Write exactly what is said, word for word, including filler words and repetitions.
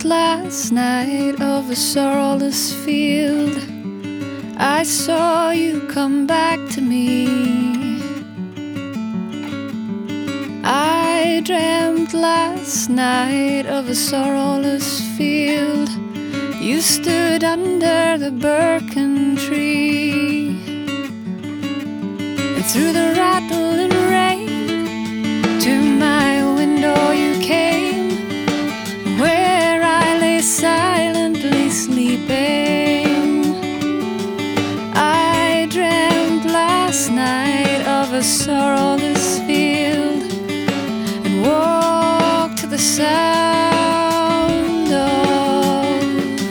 dreamt last night of a sorrowless field. I saw you come back to me. I dreamt last night of a sorrowless field. You stood under the birken tree, and through the rattling rain to my window you came, where I lay silently sleeping. I dreamt last night of a sorrowless